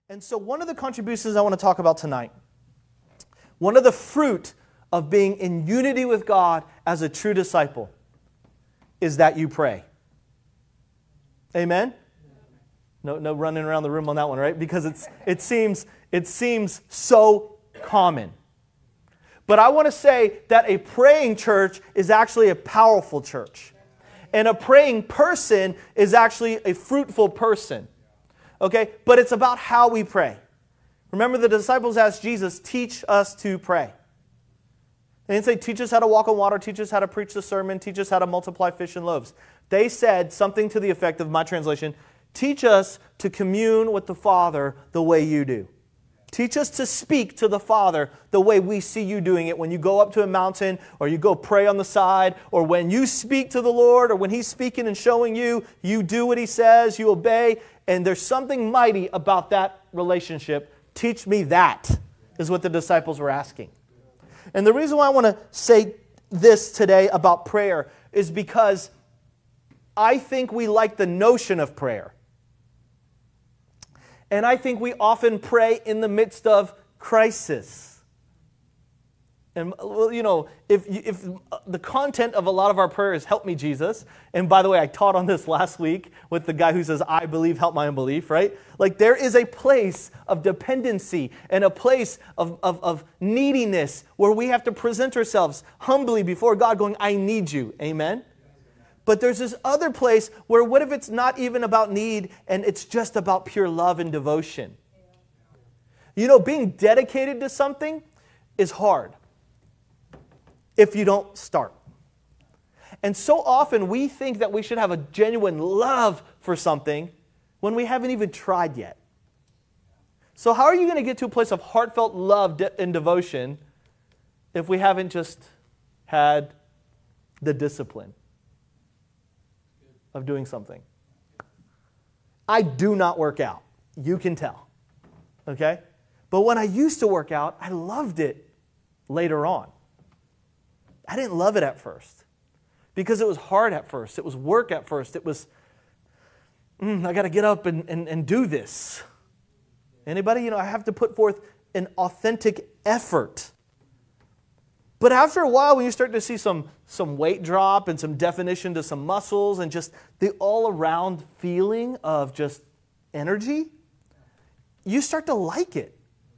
And so one of the contributions I want to talk about tonight, one of the fruit of being in unity with God as a true disciple, is that you pray. Amen? No running around the room on that one, right? Because it seems so common. But I want to say that a praying church is actually a powerful church. And a praying person is actually a fruitful person. Okay? But it's about how we pray. Remember, the disciples asked Jesus, teach us to pray. They didn't say, teach us how to walk on water, teach us how to preach the sermon, teach us how to multiply fish and loaves. They said something to the effect of, my translation, teach us to commune with the Father the way you do. Teach us to speak to the Father the way we see you doing it when you go up to a mountain or you go pray on the side or when you speak to the Lord or when He's speaking and showing you, you do what He says, you obey, and there's something mighty about that relationship. Teach me that, is what the disciples were asking. And the reason why I want to say this today about prayer is because I think we like the notion of prayer. And I think we often pray in the midst of crisis. And, you know, if the content of a lot of our prayer is, help me, Jesus. And by the way, I taught on this last week with the guy who says, I believe, help my unbelief, right? Like there is a place of dependency and a place of neediness where we have to present ourselves humbly before God going, I need you. Amen? But there's this other place where what if it's not even about need and it's just about pure love and devotion? You know, being dedicated to something is hard if you don't start. And so often we think that we should have a genuine love for something when we haven't even tried yet. So how are you going to get to a place of heartfelt love and devotion if we haven't just had the discipline of doing something? I do not work out. You can tell. Okay? But when I used to work out, I loved it later on. I didn't love it at first because it was hard at first. It was work at first. It was, I got to get up and do this. Anybody? You know, I have to put forth an authentic effort. But after a while, when you start to see some weight drop and some definition to some muscles and just the all-around feeling of just energy, you start to like it.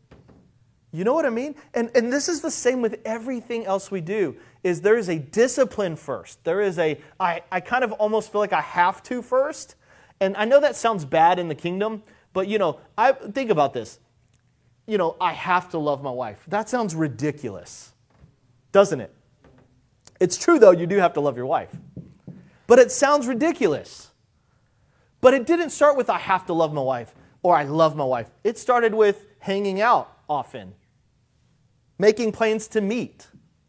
You know what I mean? And this is the same with everything else we do, is there is a discipline first. There is I kind of almost feel like I have to first. And I know that sounds bad in the kingdom, but you know, I think about this. You know, I have to love my wife. That sounds ridiculous, doesn't it? It's true, though, you do have to love your wife. But it sounds ridiculous. But it didn't start with I have to love my wife or I love my wife. It started with hanging out often, making plans to meet,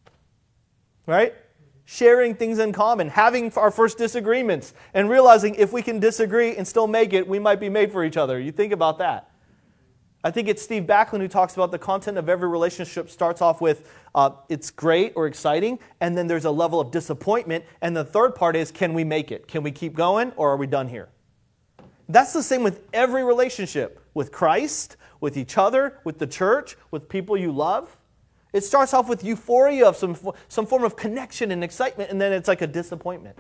right? Sharing things in common, having our first disagreements, and realizing if we can disagree and still make it, we might be made for each other. You think about that. I think it's Steve Backlund who talks about the content of every relationship starts off with it's great or exciting, and then there's a level of disappointment, and the third part is, can we make it? Can we keep going, or are we done here? That's the same with every relationship, with Christ, with each other, with the church, with people you love. It starts off with euphoria of some form of connection and excitement, and then it's like a disappointment.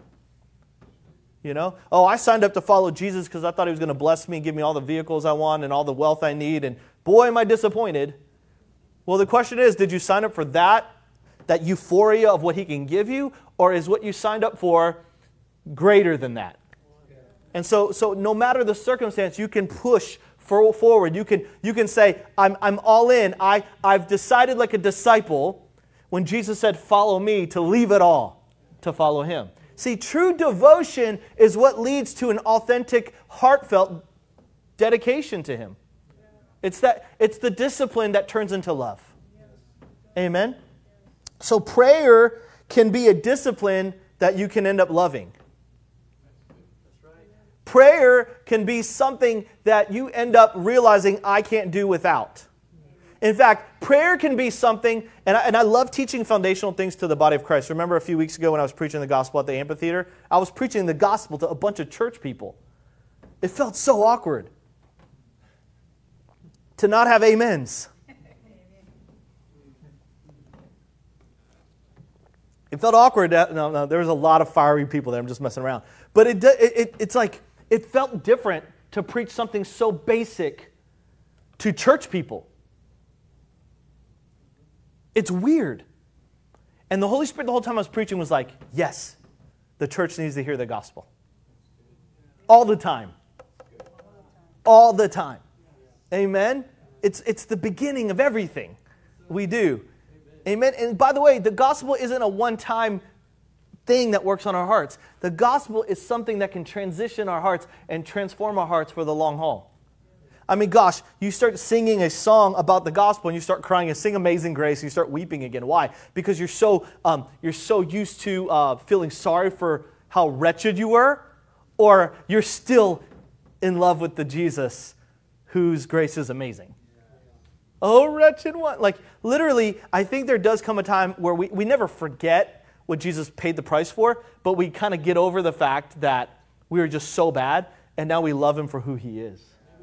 You know? Oh, I signed up to follow Jesus because I thought He was going to bless me and give me all the vehicles I want and all the wealth I need, and boy, am I disappointed. Well, the question is, did you sign up for that euphoria of what He can give you, or is what you signed up for greater than that? And so no matter the circumstance, you can push forward. You can say, I'm all in. I've decided like a disciple when Jesus said, follow me, to leave it all to follow Him. See, true devotion is what leads to an authentic, heartfelt dedication to Him. It's the discipline that turns into love. Amen? So prayer can be a discipline that you can end up loving. Prayer can be something that you end up realizing I can't do without. In fact, prayer can be something, and I love teaching foundational things to the body of Christ. Remember a few weeks ago when I was preaching the gospel at the amphitheater? I was preaching the gospel to a bunch of church people. It felt so awkward. to not have amens. It felt awkward. No, there was a lot of fiery people there. I'm just messing around. But it's like, it felt different to preach something so basic to church people. It's weird. And the Holy Spirit the whole time I was preaching was like, yes, the church needs to hear the gospel. All the time. All the time. Amen? It's the beginning of everything we do. Amen? And by the way, the gospel isn't a one-time thing that works on our hearts. The gospel is something that can transition our hearts and transform our hearts for the long haul. I mean, gosh, you start singing a song about the gospel and you start crying and sing Amazing Grace and you start weeping again. Why? Because you're so used to feeling sorry for how wretched you were, or you're still in love with the Jesus whose grace is amazing. Oh, wretched one. Like, literally, I think there does come a time where we never forget what Jesus paid the price for, but we kind of get over the fact that we were just so bad, and now we love Him for who He is.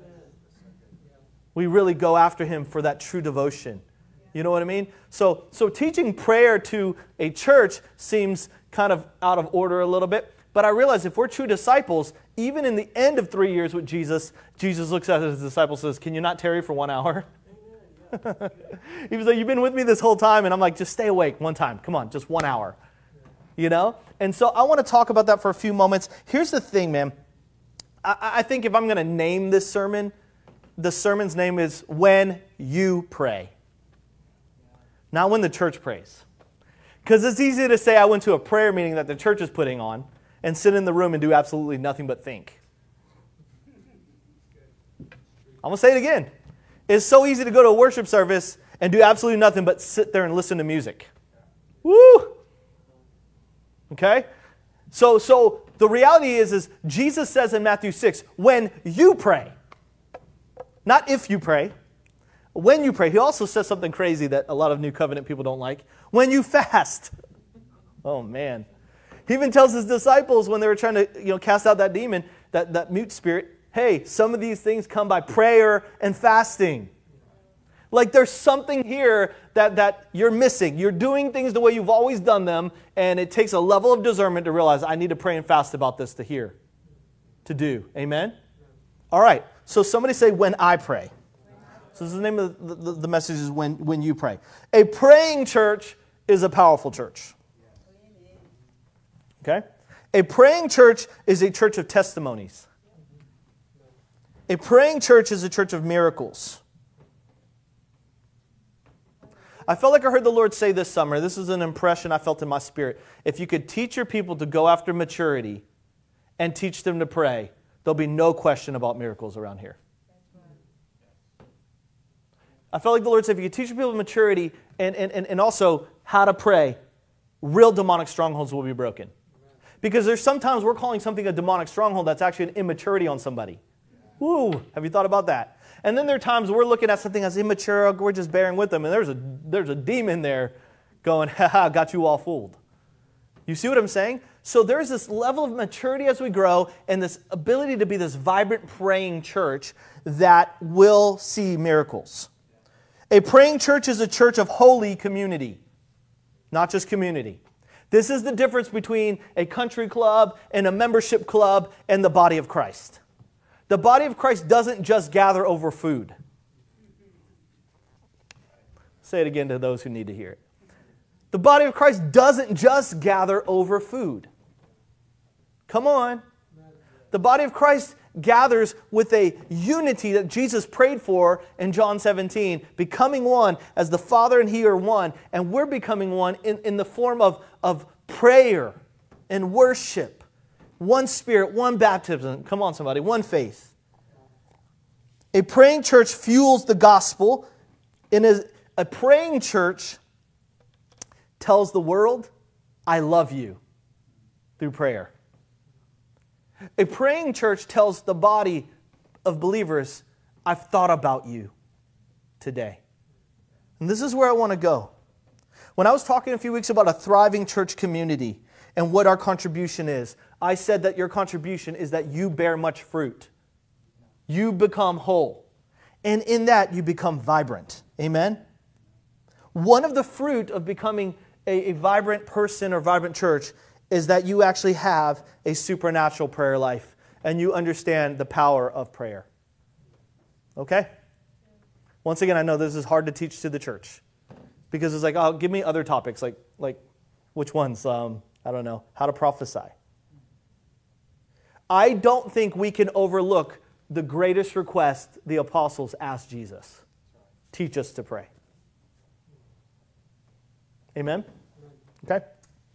We really go after Him for that true devotion. You know what I mean? So teaching prayer to a church seems kind of out of order a little bit, but I realize if we're true disciples, even in the end of 3 years with Jesus, Jesus looks at His disciples and says, can you not tarry for 1 hour? He was like, you've been with me this whole time, and I'm like, just stay awake one time. Come on, just 1 hour. You know? And so I want to talk about that for a few moments. Here's the thing, man. I think if I'm going to name this sermon, the sermon's name is When You Pray. Not when the church prays. Because it's easy to say I went to a prayer meeting that the church is putting on and sit in the room and do absolutely nothing but think. I'm going to say it again. It's so easy to go to a worship service and do absolutely nothing but sit there and listen to music. Woo! Okay? So the reality is Jesus says in Matthew 6, when you pray, not if you pray, when you pray. He also says something crazy that a lot of New Covenant people don't like. When you fast. Oh, man. He even tells His disciples when they were trying to cast out that demon, that mute spirit, hey, some of these things come by prayer and fasting. Like there's something here that you're missing. You're doing things the way you've always done them, and it takes a level of discernment to realize I need to pray and fast about this to hear, to do. Amen? All right. So somebody say, when I pray. So this is the name of the message is when you pray. A praying church is a powerful church. Okay? A praying church is a church of testimonies. A praying church is a church of miracles. I felt like I heard the Lord say this summer, this is an impression I felt in my spirit. If you could teach your people to go after maturity and teach them to pray, there'll be no question about miracles around here. I felt like the Lord said, if you could teach your people maturity and also how to pray, real demonic strongholds will be broken. Because there's sometimes we're calling something a demonic stronghold that's actually an immaturity on somebody. Woo! Have you thought about that? And then there are times we're looking at something as immature, we're just bearing with them, and there's a demon there going, ha, got you all fooled. You see what I'm saying? So there's this level of maturity as we grow and this ability to be this vibrant praying church that will see miracles. A praying church is a church of holy community, not just community. This is the difference between a country club and a membership club and the body of Christ. The body of Christ doesn't just gather over food. Say it again to those who need to hear it. The body of Christ doesn't just gather over food. Come on. The body of Christ gathers with a unity that Jesus prayed for in John 17, becoming one as the Father and He are one, and we're becoming one in the form of prayer and worship. One Spirit, one baptism. Come on, somebody. One faith. A praying church fuels the gospel. A praying church tells the world, I love you, through prayer. A praying church tells the body of believers, I've thought about you today. And this is where I want to go. When I was talking a few weeks about a thriving church community and what our contribution is, I said that your contribution is that you bear much fruit. You become whole. And in that, you become vibrant. Amen? One of the fruit of becoming a vibrant person or vibrant church is that you actually have a supernatural prayer life and you understand the power of prayer. Okay? Once again, I know this is hard to teach to the church because it's like, oh, give me other topics, like which ones? I don't know, how to prophesy. I don't think we can overlook the greatest request the apostles asked Jesus. Teach us to pray. Amen? Okay?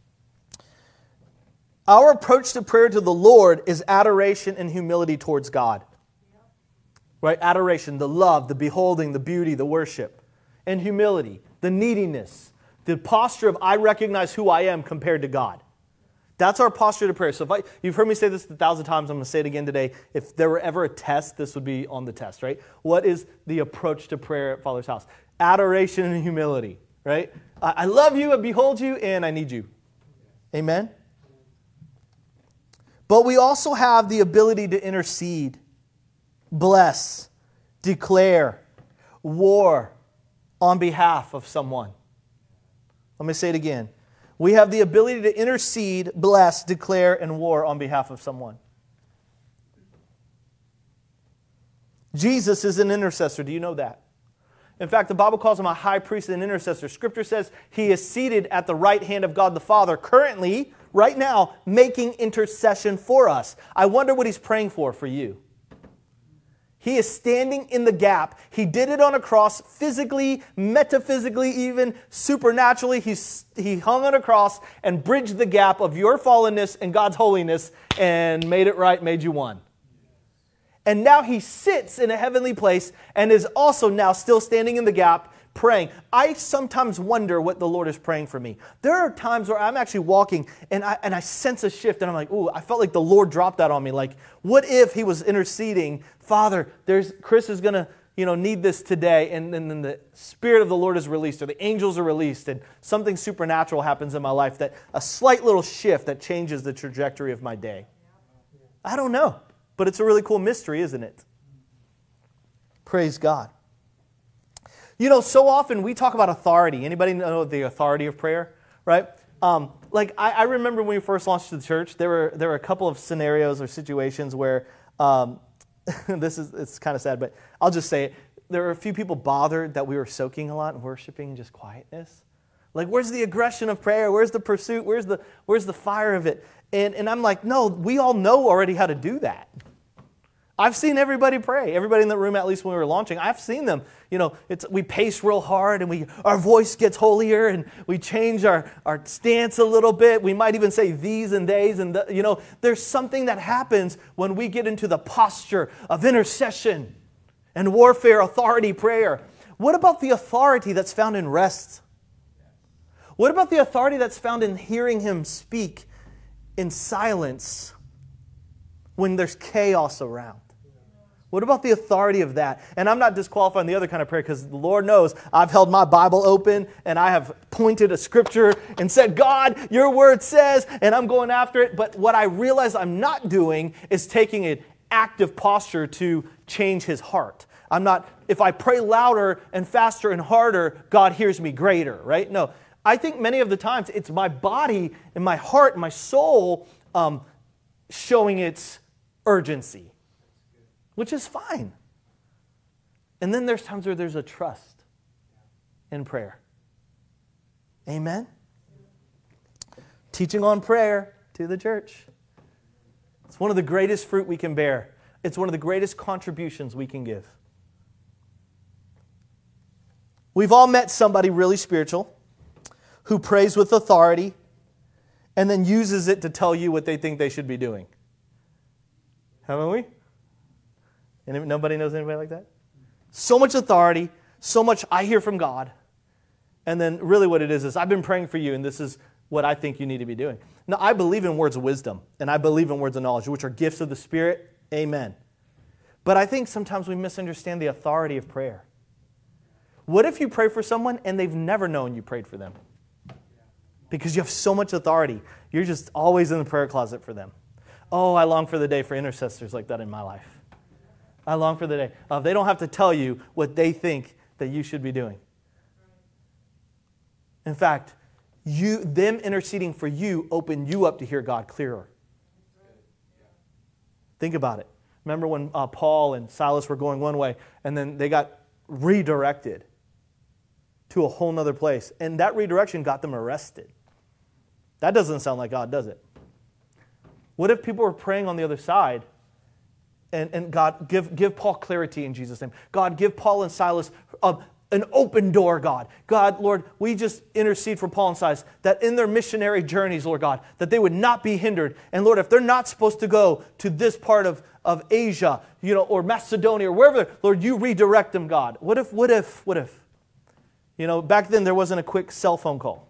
Our approach to prayer to the Lord is adoration and humility towards God. Right? Adoration, the love, the beholding, the beauty, the worship. And humility, the neediness, the posture of I recognize who I am compared to God. That's our posture to prayer. So you've heard me say this 1,000 times, I'm going to say it again today. If there were ever a test, this would be on the test, right? What is the approach to prayer at Father's house? Adoration and humility, right? I love you, I behold you, and I need you. Amen? But we also have the ability to intercede, bless, declare, war on behalf of someone. Let me say it again. We have the ability to intercede, bless, declare, and war on behalf of someone. Jesus is an intercessor. Do you know that? In fact, the Bible calls him a high priest and an intercessor. Scripture says he is seated at the right hand of God the Father, currently, right now, making intercession for us. I wonder what he's praying for you. He is standing in the gap. He did it on a cross, physically, metaphysically, even supernaturally. He hung on a cross and bridged the gap of your fallenness and God's holiness and made it right, made you one. And now he sits in a heavenly place and is also now still standing in the gap, praying. I sometimes wonder what the Lord is praying for me. There are times where I'm actually walking and I sense a shift and I'm like, ooh, I felt like the Lord dropped that on me. Like, what if he was interceding? Father, Chris is going to need this today, and then the Spirit of the Lord is released, or the angels are released, and something supernatural happens in my life, that a slight little shift that changes the trajectory of my day. I don't know, but it's a really cool mystery, isn't it? Praise God. So often we talk about authority. Anybody know the authority of prayer, right? I remember when we first launched the church, there were a couple of scenarios or situations where it's kind of sad, but I'll just say it. There were a few people bothered that we were soaking a lot and worshiping in just quietness. Like, where's the aggression of prayer? Where's the pursuit? Where's the fire of it? And I'm like, no, we all know already how to do that. I've seen everybody pray. Everybody in the room, at least when we were launching, I've seen them. We pace real hard and our voice gets holier and we change our stance a little bit. We might even say these and theys. And there's something that happens when we get into the posture of intercession and warfare, authority, prayer. What about the authority that's found in rest? What about the authority that's found in hearing Him speak in silence when there's chaos around? What about the authority of that? And I'm not disqualifying the other kind of prayer because the Lord knows I've held my Bible open and I have pointed a scripture and said, God, your word says, and I'm going after it. But what I realize I'm not doing is taking an active posture to change His heart. If I pray louder and faster and harder, God hears me greater, right? No, I think many of the times it's my body and my heart and my soul showing its urgency, which is fine. And then there's times where there's a trust in prayer. Amen? Teaching on prayer to the church. It's one of the greatest fruit we can bear. It's one of the greatest contributions we can give. We've all met somebody really spiritual who prays with authority and then uses it to tell you what they think they should be doing. Haven't we? And nobody knows anybody like that? So much authority, so much I hear from God. And then really what it is I've been praying for you and this is what I think you need to be doing. Now, I believe in words of wisdom and I believe in words of knowledge, which are gifts of the Spirit. Amen. But I think sometimes we misunderstand the authority of prayer. What if you pray for someone and they've never known you prayed for them? Because you have so much authority. You're just always in the prayer closet for them. Oh, I long for the day for intercessors like that in my life. I long for the day of they don't have to tell you what they think that you should be doing. In fact, them interceding for you open you up to hear God clearer. Think about it. Remember when Paul and Silas were going one way and then they got redirected to a whole other place. And that redirection got them arrested. That doesn't sound like God, does it? What if people were praying on the other side and God, give Paul clarity in Jesus' name. God, give Paul and Silas an open door, God. God, Lord, we just intercede for Paul and Silas that in their missionary journeys, Lord God, that they would not be hindered. And Lord, if they're not supposed to go to this part of Asia, or Macedonia or wherever, Lord, you redirect them, God. What if? Back then there wasn't a quick cell phone call.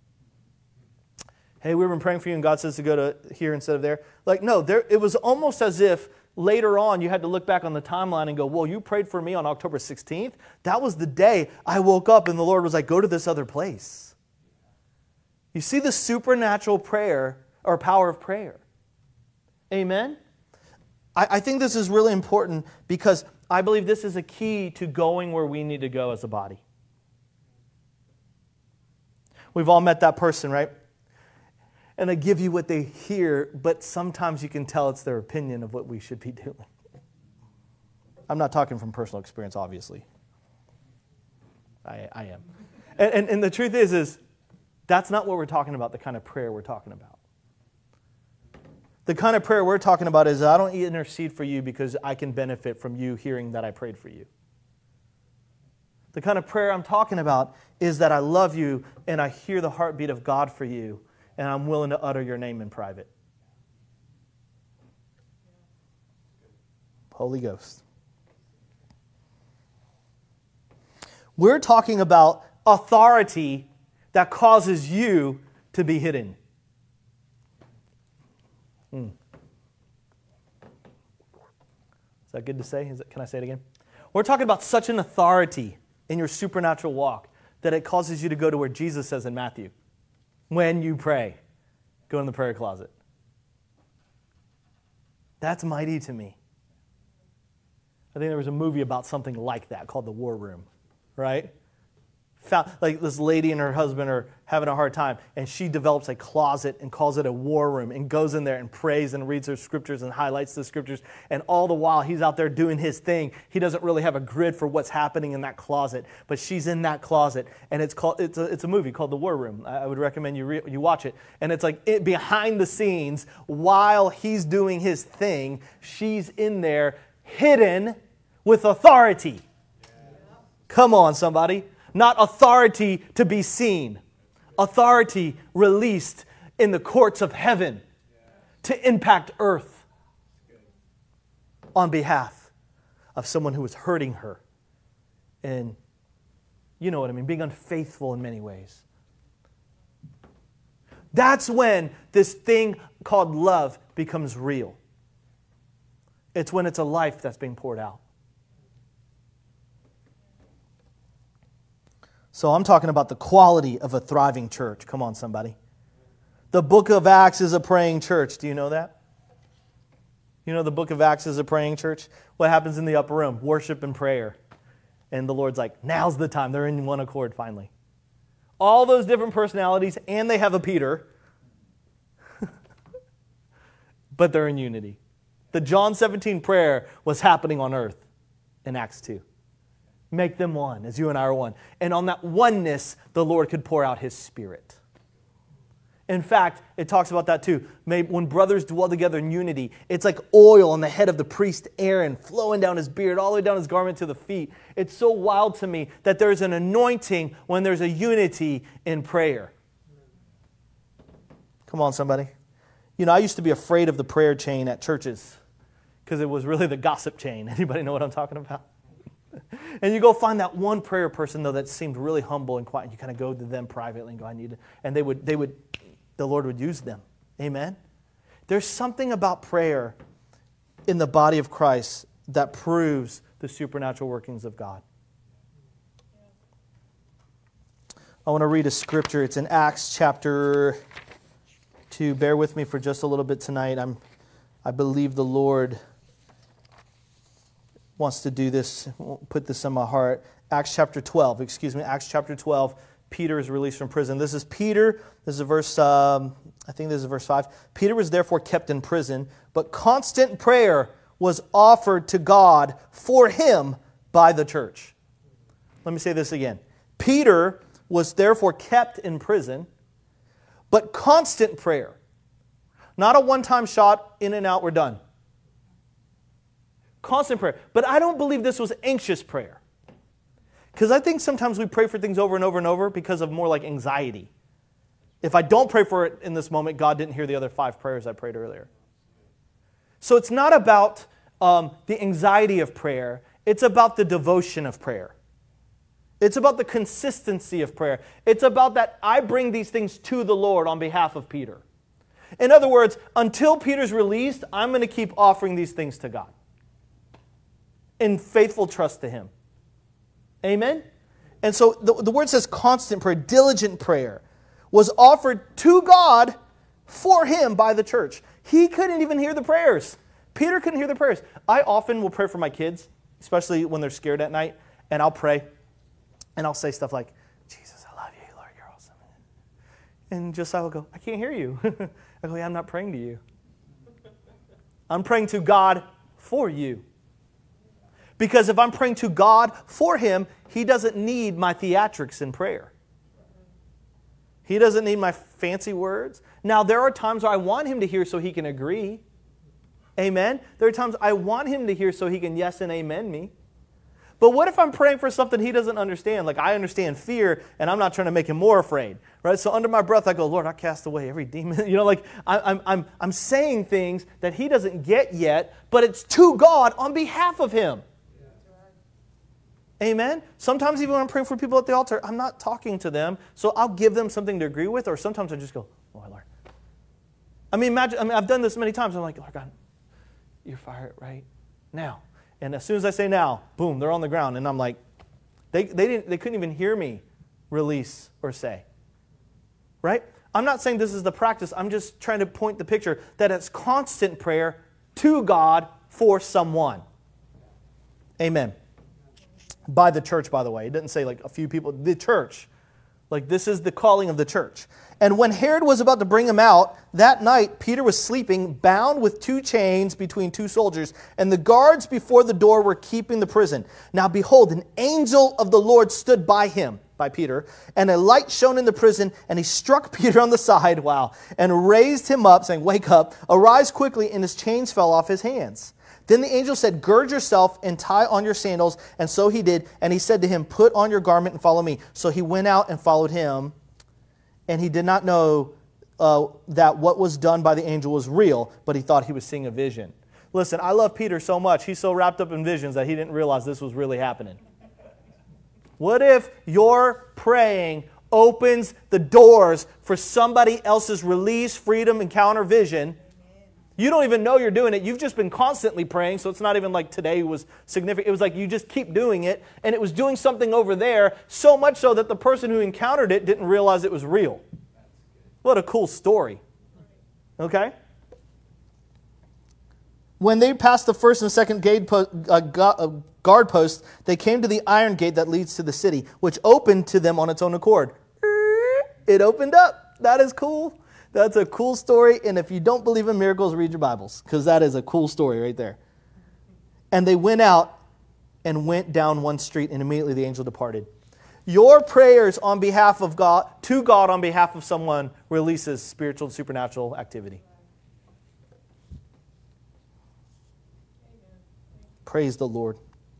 Hey, we've been praying for you and God says to go to here instead of there. No, it was almost as if later on you had to look back on the timeline and go, well, you prayed for me on October 16th. That was the day I woke up and the Lord was like, go to this other place. You see the supernatural prayer or power of prayer. Amen? I think this is really important because I believe this is a key to going where we need to go as a body. We've all met that person, right? And they give you what they hear, but sometimes you can tell it's their opinion of what we should be doing. I'm not talking from personal experience, obviously. I am. And the truth is that's not what we're talking about, the kind of prayer we're talking about. The kind of prayer we're talking about is, I don't intercede for you because I can benefit from you hearing that I prayed for you. The kind of prayer I'm talking about is that I love you and I hear the heartbeat of God for you and I'm willing to utter your name in private. Holy Ghost. We're talking about authority that causes you to be hidden. Is that good to say? Can I say it again? We're talking about such an authority in your supernatural walk that it causes you to go to where Jesus says in Matthew, when you pray, go in the prayer closet. That's mighty to me. I think there was a movie about something like that called The War Room, right? Like this lady and her husband are having a hard time, and she develops a closet and calls it a war room and goes in there and prays and reads her scriptures and highlights the scriptures. And all the while he's out there doing his thing, he doesn't really have a grid for what's happening in that closet, but she's in that closet, and it's a movie called The War Room. I would recommend you watch it. And it's like behind the scenes, while he's doing his thing, she's in there hidden with authority. Come on, somebody. Not authority to be seen. Authority released in the courts of heaven to impact earth on behalf of someone who is hurting her. And you know what I mean, being unfaithful in many ways. That's when this thing called love becomes real. It's when it's a life that's being poured out. So I'm talking about the quality of a thriving church. Come on, somebody. The book of Acts is a praying church. Do you know that? You know the book of Acts is a praying church? What happens in the upper room? Worship and prayer. And the Lord's like, now's the time. They're in one accord finally. All those different personalities, and they have a Peter. But they're in unity. The John 17 prayer was happening on earth in Acts 2. Make them one, as you and I are one. And on that oneness, the Lord could pour out His Spirit. In fact, it talks about that too. When brothers dwell together in unity, it's like oil on the head of the priest Aaron, flowing down his beard, all the way down his garment to the feet. It's so wild to me that there's an anointing when there's a unity in prayer. Come on, somebody. I used to be afraid of the prayer chain at churches because it was really the gossip chain. Anybody know what I'm talking about? And you go find that one prayer person, though, that seemed really humble and quiet. And you kind of go to them privately and go, I need it. And the Lord would use them. Amen? There's something about prayer in the body of Christ that proves the supernatural workings of God. I want to read a scripture. It's in Acts chapter 2. Bear with me for just a little bit tonight. I believe the Lord wants to do this, put this in my heart. Acts chapter 12. Peter is released from prison. This is Peter. This is verse, I think this is verse 5. Peter was therefore kept in prison, but constant prayer was offered to God for him by the church. Let me say this again. Peter was therefore kept in prison, but constant prayer. Not a one-time shot, in and out, we're done. Constant prayer. But I don't believe this was anxious prayer. Because I think sometimes we pray for things over and over and over because of more like anxiety. If I don't pray for it in this moment, God didn't hear the other 5 prayers I prayed earlier. So it's not about the anxiety of prayer. It's about the devotion of prayer. It's about the consistency of prayer. It's about that I bring these things to the Lord on behalf of Peter. In other words, until Peter's released, I'm going to keep offering these things to God in faithful trust to Him. Amen? And so the word says constant prayer, diligent prayer, was offered to God for him by the church. He couldn't even hear the prayers. Peter couldn't hear the prayers. I often will pray for my kids, especially when they're scared at night, and I'll pray, and I'll say stuff like, Jesus, I love you, Lord, you're awesome. And Josiah will go, I can't hear you. I go, yeah, I'm not praying to you. I'm praying to God for you. Because if I'm praying to God for him, he doesn't need my theatrics in prayer. He doesn't need my fancy words. Now, there are times where I want him to hear so he can agree. Amen? There are times I want him to hear so he can yes and amen me. But what if I'm praying for something he doesn't understand? Like, I understand fear, and I'm not trying to make him more afraid. Right? So under my breath, I go, Lord, I cast away every demon. Like I'm saying things that he doesn't get yet, but it's to God on behalf of him. Amen? Sometimes even when I'm praying for people at the altar, I'm not talking to them, so I'll give them something to agree with, or sometimes I just go, oh, Lord. Imagine, I've done this many times. I'm like, Lord God, you're fired right now. And as soon as I say now, boom, they're on the ground. And I'm like, they couldn't even hear me release or say. Right? I'm not saying this is the practice. I'm just trying to point the picture that it's constant prayer to God for someone. Amen. By the church, by the way. It didn't say like a few people. The church. Like this is the calling of the church. And when Herod was about to bring him out, that night Peter was sleeping, bound with 2 chains between 2 soldiers, and the guards before the door were keeping the prison. Now behold, an angel of the Lord stood by him, by Peter, and a light shone in the prison, and he struck Peter on the side, and raised him up, saying, wake up, arise quickly, and his chains fell off his hands. Then the angel said, gird yourself and tie on your sandals. And so he did. And he said to him, put on your garment and follow me. So he went out and followed him. And he did not know that what was done by the angel was real, but he thought he was seeing a vision. Listen, I love Peter so much. He's so wrapped up in visions that he didn't realize this was really happening. What if your praying opens the doors for somebody else's release, freedom, encounter, vision? You don't even know you're doing it. You've just been constantly praying, so it's not even like today was significant. It was like you just keep doing it, and it was doing something over there, so much so that the person who encountered it didn't realize it was real. What a cool story. Okay? When they passed the first and second guard posts, they came to the iron gate that leads to the city, which opened to them on its own accord. It opened up. That is cool. That's a cool story, and if you don't believe in miracles, read your Bibles, because that is a cool story right there. And they went out and went down one street, and immediately the angel departed. Your prayers on behalf of God, to God on behalf of someone, releases spiritual and supernatural activity. Praise the Lord.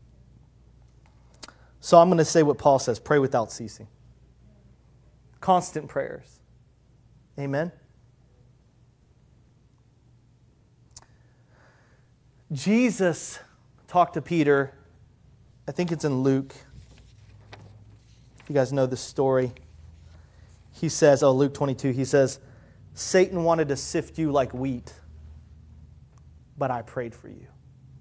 So I'm going to say what Paul says, pray without ceasing. Constant prayers. Amen. Jesus talked to Peter, I think it's in Luke. You guys know this story. He says, Luke 22, he says, Satan wanted to sift you like wheat, but I prayed for you.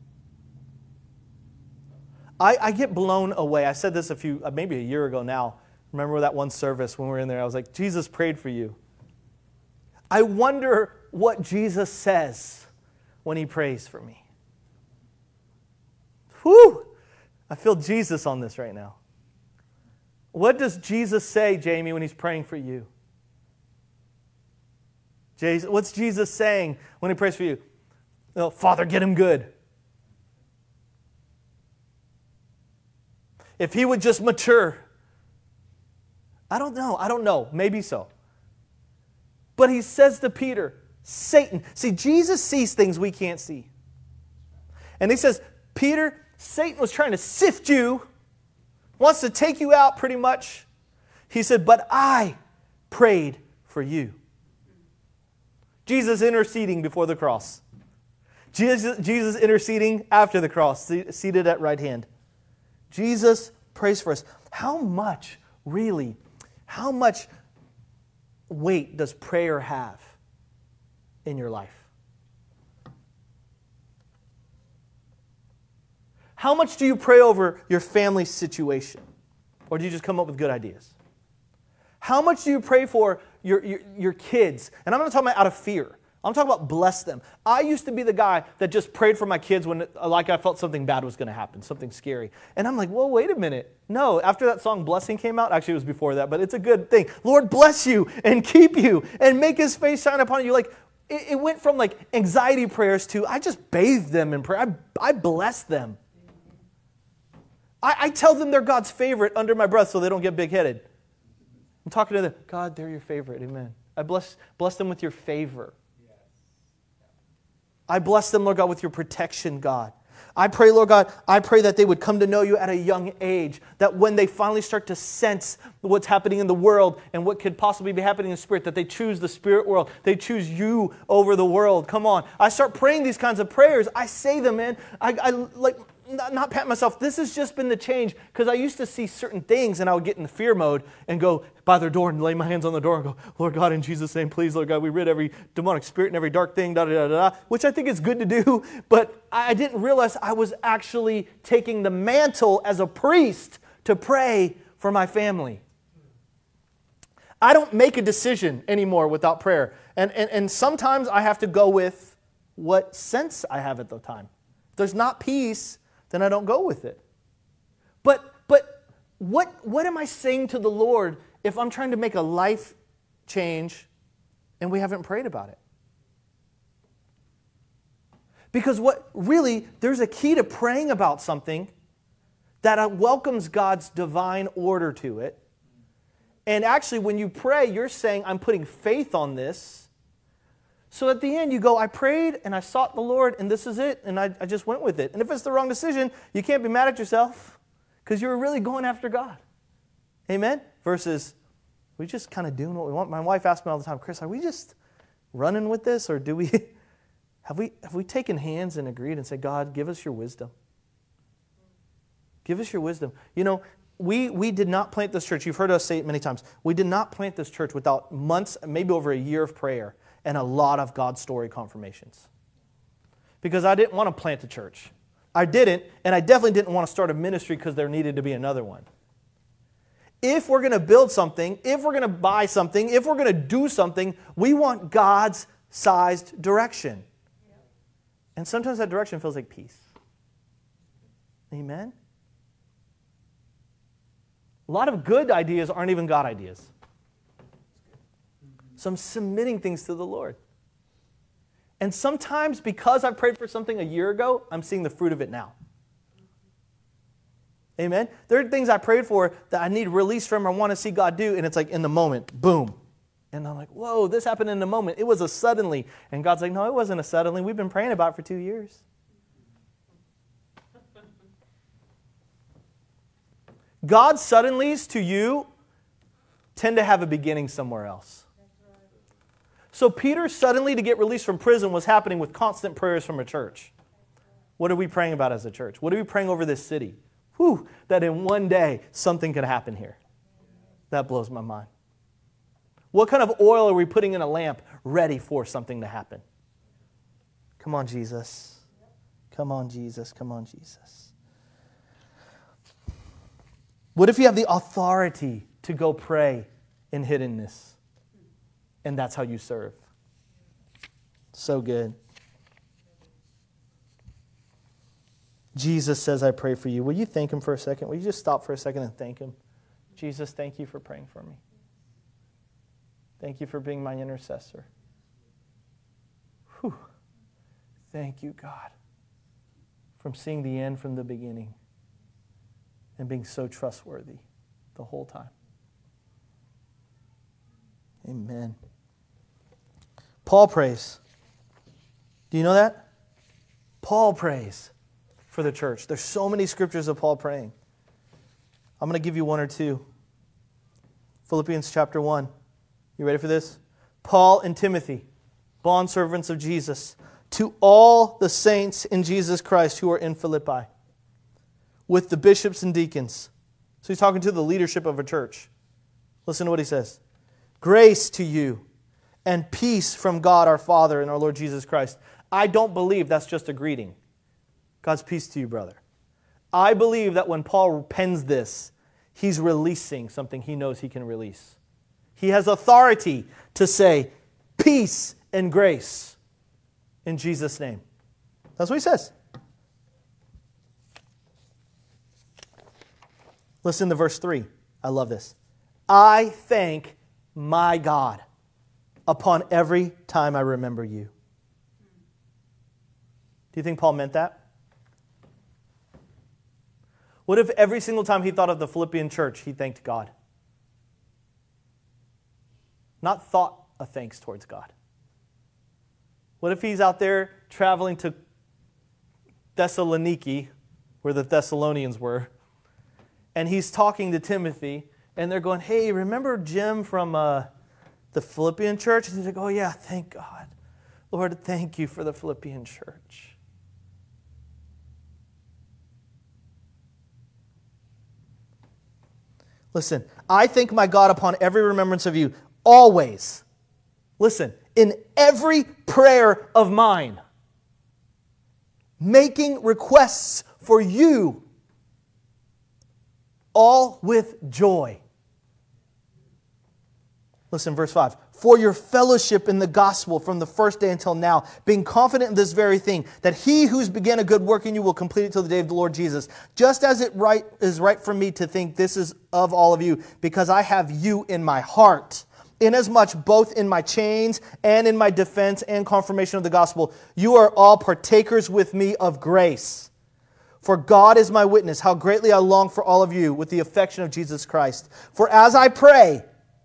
I get blown away. I said this maybe a year ago now. Remember that one service when we were in there? I was like, Jesus prayed for you. I wonder what Jesus says when he prays for me. Whew! I feel Jesus on this right now. What does Jesus say, Jamie, when he's praying for you? What's Jesus saying when he prays for you? Oh, Father, get him good. If he would just mature. I don't know. Maybe so. But he says to Peter, Satan. See, Jesus sees things we can't see. And he says, Peter, Satan was trying to sift you, wants to take you out pretty much. He said, but I prayed for you. Jesus interceding before the cross. Jesus interceding after the cross, seated at right hand. Jesus prays for us. How much weight does prayer have in your life? How much do you pray over your family situation? Or do you just come up with good ideas? How much do you pray for your kids? And I'm not talking about out of fear. I'm talking about bless them. I used to be the guy that just prayed for my kids when like I felt something bad was going to happen, something scary. And I'm like, well, wait a minute. No, after that song Blessing came out, actually it was before that, but it's a good thing. Lord bless you and keep you and make his face shine upon you. Like it went from like anxiety prayers to I just bathe them in prayer. I bless them. I tell them they're God's favorite under my breath so they don't get big-headed. I'm talking to them. God, they're your favorite. Amen. I bless them with your favor. I bless them, Lord God, with your protection, God. I pray, Lord God, I pray that they would come to know you at a young age, that when they finally start to sense what's happening in the world and what could possibly be happening in the spirit, that they choose the spirit world. They choose you over the world. Come on. I start praying these kinds of prayers. I say them, man. I like... Not pat myself. This has just been the change because I used to see certain things and I would get in the fear mode and go by their door and lay my hands on the door and go, Lord God, in Jesus' name, please, Lord God, we rid every demonic spirit and every dark thing, which I think is good to do, but I didn't realize I was actually taking the mantle as a priest to pray for my family. I don't make a decision anymore without prayer. And sometimes I have to go with what sense I have at the time. If there's not peace, then I don't go with it. But what am I saying to the Lord if I'm trying to make a life change and we haven't prayed about it? Because there's a key to praying about something that welcomes God's divine order to it. And actually, when you pray, you're saying, I'm putting faith on this. So at the end, you go, I prayed and I sought the Lord and this is it. And I just went with it. And if it's the wrong decision, you can't be mad at yourself because you were really going after God. Amen? Versus, we just kind of doing what we want. My wife asks me all the time, Chris, are we just running with this? Or do we have we taken hands and agreed and said, God, give us your wisdom. Give us your wisdom. You know, we did not plant this church. You've heard us say it many times. We did not plant this church without months, maybe over a year of prayer and a lot of God's story confirmations. Because I didn't want to plant a church. I didn't, and I definitely didn't want to start a ministry because there needed to be another one. If we're going to build something, if we're going to buy something, if we're going to do something, we want God's sized direction. And sometimes that direction feels like peace. Amen? A lot of good ideas aren't even God ideas. So I'm submitting things to the Lord. And sometimes because I prayed for something a year ago, I'm seeing the fruit of it now. Amen? There are things I prayed for that I need release from or want to see God do, and it's like in the moment, boom. And I'm like, whoa, this happened in the moment. It was a suddenly. And God's like, no, it wasn't a suddenly. We've been praying about it for 2 years. God's suddenlies to you tend to have a beginning somewhere else. So Peter suddenly to get released from prison was happening with constant prayers from a church. What are we praying about as a church? What are we praying over this city? Whew, that in one day something could happen here. That blows my mind. What kind of oil are we putting in a lamp ready for something to happen? Come on, Jesus. Come on, Jesus. Come on, Jesus. What if you have the authority to go pray in hiddenness? And that's how you serve. So good. Jesus says, I pray for you. Will you thank him for a second? Will you just stop for a second and thank him? Jesus, thank you for praying for me. Thank you for being my intercessor. Whew. Thank you, God, from seeing the end from the beginning and being so trustworthy the whole time. Amen. Paul prays. Do you know that? Paul prays for the church. There's so many scriptures of Paul praying. I'm going to give you one or two. Philippians chapter 1. You ready for this? Paul and Timothy, bondservants of Jesus, to all the saints in Jesus Christ who are in Philippi, with the bishops and deacons. So he's talking to the leadership of a church. Listen to what he says. Grace to you and peace from God our Father and our Lord Jesus Christ. I don't believe that's just a greeting. God's peace to you, brother. I believe that when Paul pens this, he's releasing something he knows he can release. He has authority to say peace and grace in Jesus' name. That's what he says. Listen to verse 3. I love this. I thank my God upon every time I remember you. Do you think Paul meant that? What if every single time he thought of the Philippian church, he thanked God? Not thought a thanks towards God. What if he's out there traveling to Thessaloniki, where the Thessalonians were, and he's talking to Timothy, and they're going, hey, remember Jim from the Philippian church? And he's like, oh yeah, thank God. Lord, thank you for the Philippian church. Listen, I thank my God upon every remembrance of you, always. Listen, in every prayer of mine, making requests for you, all with joy. Listen, verse 5. For your fellowship in the gospel from the first day until now, being confident in this very thing, that he who's began a good work in you will complete it till the day of the Lord Jesus. Just as it is right for me to think this is of all of you, because I have you in my heart. Inasmuch both in my chains and in my defense and confirmation of the gospel, you are all partakers with me of grace. For God is my witness, how greatly I long for all of you with the affection of Jesus Christ. For as I pray,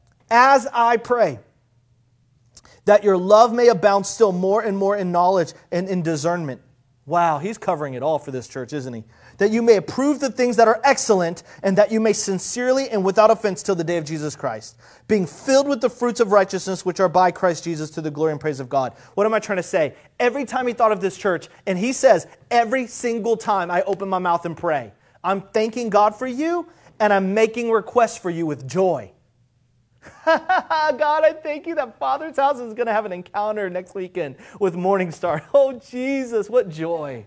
that your love may abound still more and more in knowledge and in discernment. Wow, he's covering it all for this church, isn't he? That you may approve the things that are excellent, and that you may sincerely and without offense till the day of Jesus Christ, being filled with the fruits of righteousness which are by Christ Jesus to the glory and praise of God. What am I trying to say? Every time he thought of this church, and he says, every single time I open my mouth and pray, I'm thanking God for you, and I'm making requests for you with joy. God, I thank you that Father's house is going to have an encounter next weekend with Morningstar. Oh, Jesus, what joy.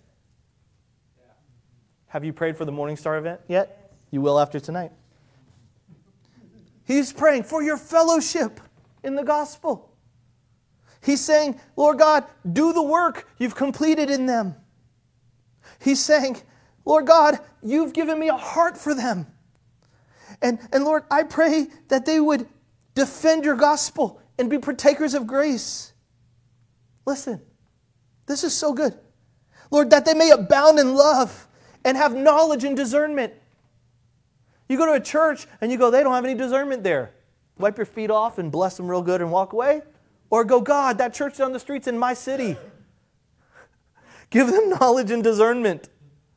Have you prayed for the Morningstar event yet? You will after tonight. He's praying for your fellowship in the gospel. He's saying, Lord God, do the work you've completed in them. He's saying, Lord God, you've given me a heart for them. And Lord, I pray that they would defend your gospel and be partakers of grace. Listen, this is so good. Lord, that they may abound in love and have knowledge and discernment. You go to a church and you go, they don't have any discernment there. Wipe your feet off and bless them real good and walk away. Or go, God, that church down the street's in my city. Give them knowledge and discernment.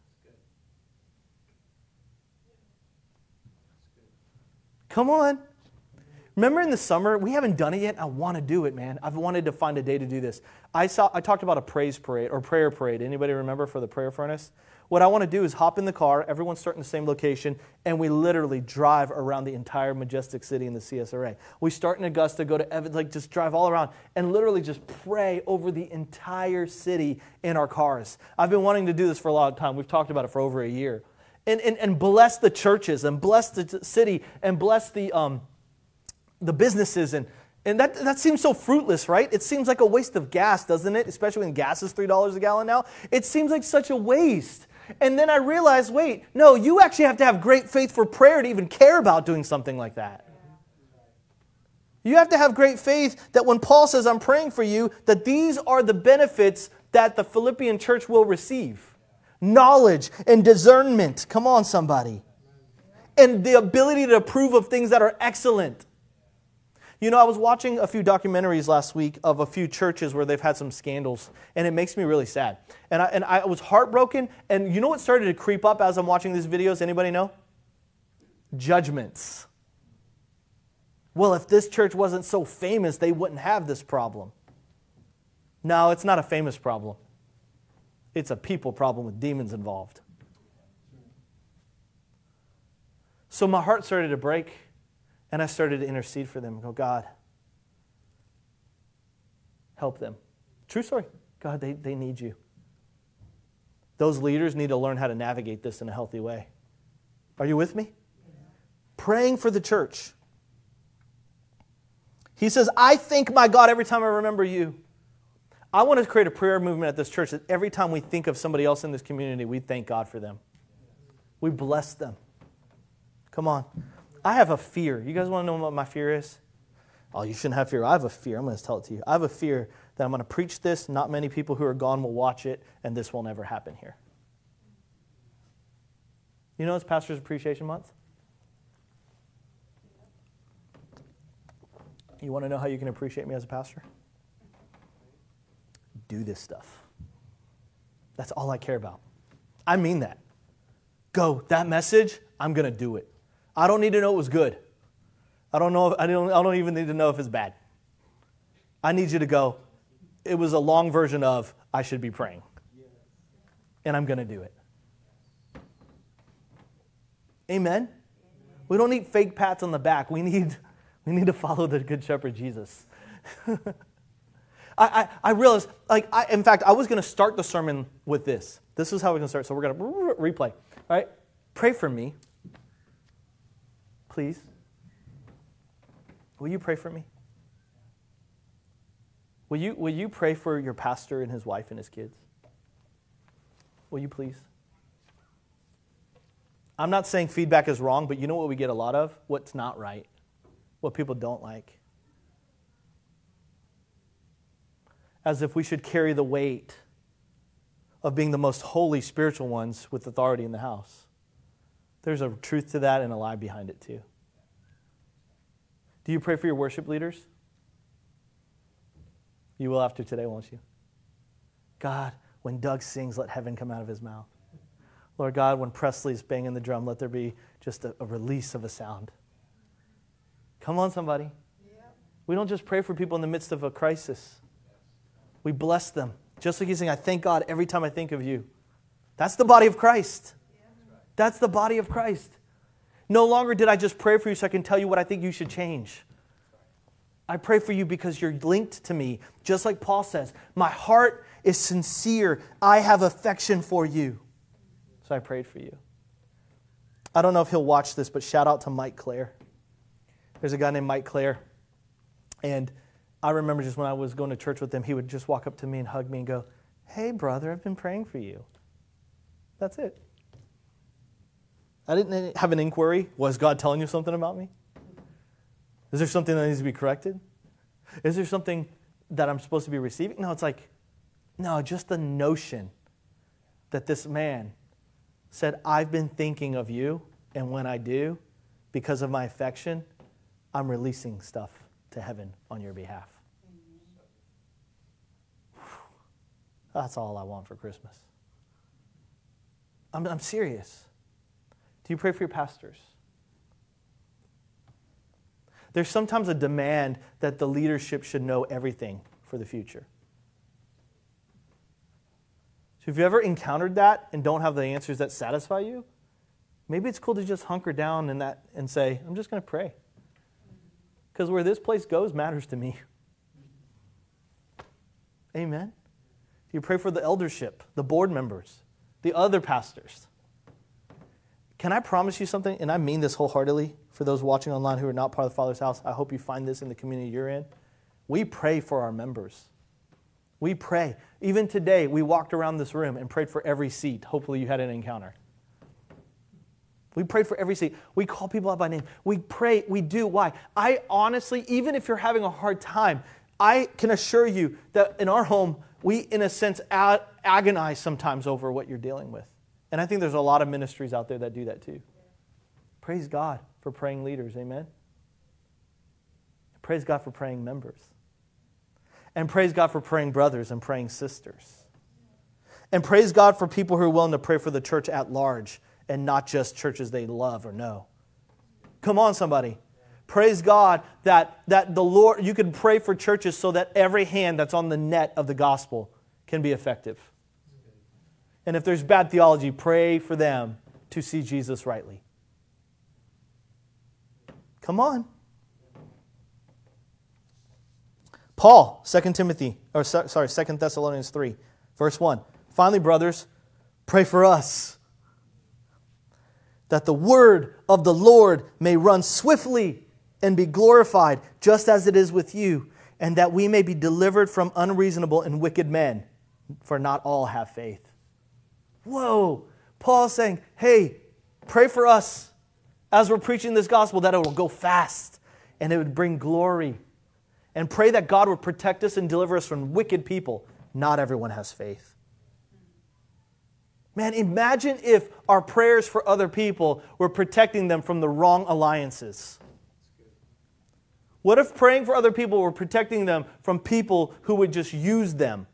Come on. Remember in the summer, we haven't done it yet. I want to do it, man. I've wanted to find a day to do this. I talked about a praise parade or prayer parade. Anybody remember for the prayer furnace? What I want to do is hop in the car, everyone's starting the same location, and we literally drive around the entire Majestic City in the CSRA. We start in Augusta, go to Evans, just drive all around, and literally just pray over the entire city in our cars. I've been wanting to do this for a long time. We've talked about it for over a year. And bless the churches, and bless the city, and bless the businesses, and that seems so fruitless, right? It seems like a waste of gas, doesn't it? Especially when gas is $3 a gallon now. It seems like such a waste. And then I realized, wait, no, you actually have to have great faith for prayer to even care about doing something like that. You have to have great faith that when Paul says, I'm praying for you, that these are the benefits that the Philippian church will receive. Knowledge and discernment. Come on, somebody. And the ability to approve of things that are excellent. You know, I was watching a few documentaries last week of a few churches where they've had some scandals, and it makes me really sad. And I was heartbroken, and you know what started to creep up as I'm watching these videos? Anybody know? Judgments. Well, if this church wasn't so famous, they wouldn't have this problem. No, it's not a famous problem. It's a people problem with demons involved. So my heart started to break. And I started to intercede for them and go, God, help them. True story. God, they need you. Those leaders need to learn how to navigate this in a healthy way. Are you with me? Yeah. Praying for the church. He says, I thank my God every time I remember you. I want to create a prayer movement at this church that every time we think of somebody else in this community, we thank God for them. We bless them. Come on. I have a fear. You guys want to know what my fear is? Oh, you shouldn't have fear. I have a fear. I'm going to tell it to you. I have a fear that I'm going to preach this. Not many people who are gone will watch it, and this will never happen here. You know it's Pastor's Appreciation Month? You want to know how you can appreciate me as a pastor? Do this stuff. That's all I care about. I mean that. Go. That message, I'm going to do it. I don't need to know it was good. I don't even need to know if it's bad. I need you to go, it was a long version of, I should be praying. And I'm going to do it. Amen? We don't need fake pats on the back. We need to follow the Good Shepherd Jesus. I realized, in fact, I was going to start the sermon with this. This is how we're going to start. So we're going to replay. All right? Pray for me. Please. Will you pray for me? Will you pray for your pastor and his wife and his kids? Will you please? I'm not saying feedback is wrong, but you know what we get a lot of? What's not right. What people don't like. As if we should carry the weight of being the most holy spiritual ones with authority in the house. There's a truth to that and a lie behind it too. Do you pray for your worship leaders? You will after today, won't you? God, when Doug sings, let heaven come out of his mouth. Lord God, when Presley's banging the drum, let there be just a release of a sound. Come on, somebody. We don't just pray for people in the midst of a crisis. We bless them. Just like he's saying, I thank God every time I think of you. That's the body of Christ. That's the body of Christ. No longer did I just pray for you so I can tell you what I think you should change. I pray for you because you're linked to me. Just like Paul says, my heart is sincere. I have affection for you. So I prayed for you. I don't know if he'll watch this, but shout out to Mike Clare. There's a guy named Mike Clare. And I remember just when I was going to church with him, he would just walk up to me and hug me and go, hey, brother, I've been praying for you. That's it. I didn't have an inquiry. Was God telling you something about me? Is there something that needs to be corrected? Is there something that I'm supposed to be receiving? No, it's like, no, just the notion that this man said, I've been thinking of you, and when I do, because of my affection, I'm releasing stuff to heaven on your behalf. That's all I want for Christmas. I'm serious. Do you pray for your pastors? There's sometimes a demand that the leadership should know everything for the future. So if you ever encountered that and don't have the answers that satisfy you, maybe it's cool to just hunker down in that and say, I'm just going to pray. Because where this place goes matters to me. Amen? Do you pray for the eldership, the board members, the other pastors? Can I promise you something? And I mean this wholeheartedly for those watching online who are not part of the Father's house. I hope you find this in the community you're in. We pray for our members. We pray. Even today, we walked around this room and prayed for every seat. Hopefully you had an encounter. We prayed for every seat. We call people out by name. We pray. We do. Why? I honestly, even if you're having a hard time, I can assure you that in our home, we, in a sense, agonize sometimes over what you're dealing with. And I think there's a lot of ministries out there that do that too. Praise God for praying leaders. Amen. Praise God for praying members. And praise God for praying brothers and praying sisters. And praise God for people who are willing to pray for the church at large and not just churches they love or know. Come on, somebody. Praise God that the Lord, you can pray for churches so that every hand that's on the net of the gospel can be effective. And if there's bad theology, pray for them to see Jesus rightly. Come on. Paul, 2 Thessalonians 3, verse 1. Finally, brothers, pray for us, that the word of the Lord may run swiftly and be glorified, just as it is with you, and that we may be delivered from unreasonable and wicked men, for not all have faith. Whoa! Paul's saying, hey, pray for us as we're preaching this gospel, that it will go fast and it would bring glory. And pray that God would protect us and deliver us from wicked people. Not everyone has faith. Man, imagine if our prayers for other people were protecting them from the wrong alliances. What if praying for other people were protecting them from people who would just use them?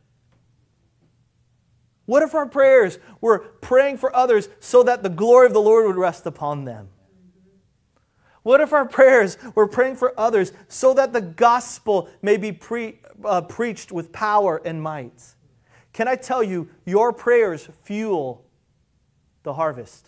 What if our prayers were praying for others so that the glory of the Lord would rest upon them? What if our prayers were praying for others so that the gospel may be preached with power and might? Can I tell you, your prayers fuel the harvest.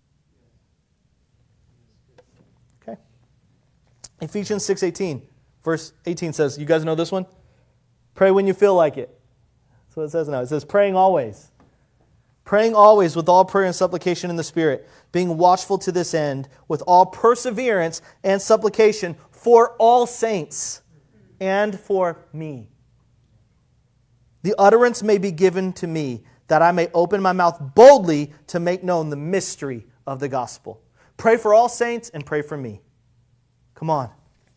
Okay. Ephesians 6:18, verse 18 says, you guys know this one? Pray when you feel like it. That's what it says now. It says, praying always. Praying always with all prayer and supplication in the Spirit, being watchful to this end, with all perseverance and supplication for all saints and for me. The utterance may be given to me, that I may open my mouth boldly to make known the mystery of the gospel. Pray for all saints and pray for me. Come on.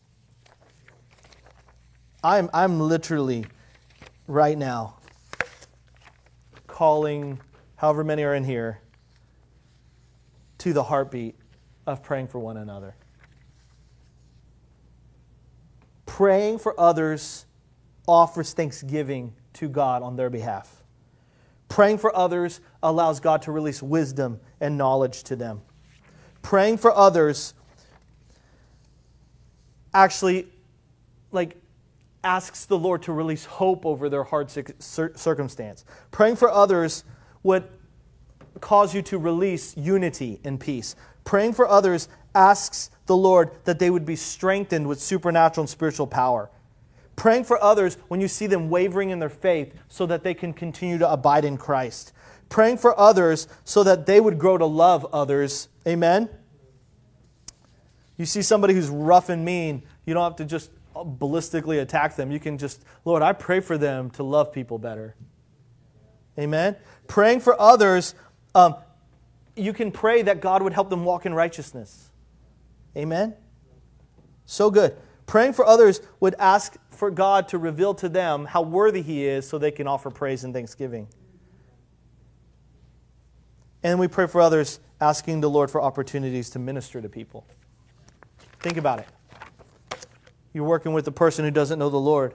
I'm literally right now calling however many are in here to the heartbeat of praying for one another. Praying for others offers thanksgiving to God on their behalf. Praying for others allows God to release wisdom and knowledge to them. Praying for others actually asks the Lord to release hope over their hard circumstance. Praying for others would cause you to release unity and peace. Praying for others asks the Lord that they would be strengthened with supernatural and spiritual power. Praying for others when you see them wavering in their faith so that they can continue to abide in Christ. Praying for others so that they would grow to love others. Amen? You see somebody who's rough and mean, you don't have to just ballistically attack them. You can just, Lord, I pray for them to love people better. Amen? Praying for others, you can pray that God would help them walk in righteousness. Amen? So good. Praying for others would ask for God to reveal to them how worthy He is so they can offer praise and thanksgiving. And we pray for others, asking the Lord for opportunities to minister to people. Think about it. You're working with a person who doesn't know the Lord,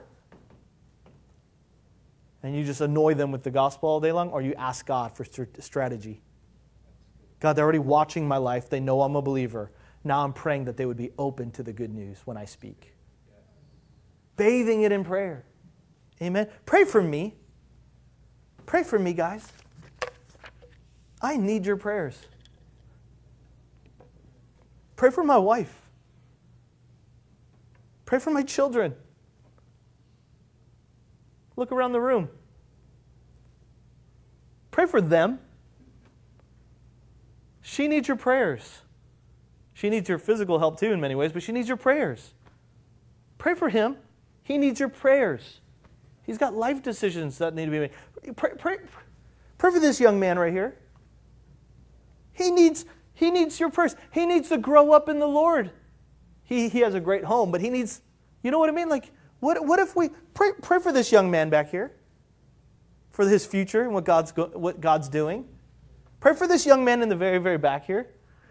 and you just annoy them with the gospel all day long, or you ask God for strategy. God, they're already watching my life. They know I'm a believer. Now I'm praying that they would be open to the good news when I speak. Bathing it in prayer. Amen. Pray for me. Pray for me, guys. I need your prayers. Pray for my wife. Pray for my children. Look around the room. Pray for them. She needs your prayers. She needs your physical help too in many ways, but she needs your prayers. Pray for him. He needs your prayers. He's got life decisions that need to be made. Pray for this young man right here. He needs your prayers. He needs to grow up in the Lord. He has a great home, but he needs, you know what I mean? Like, what if we pray for this young man back here, for his future and what God's doing? Pray for this young man in the very, very back here.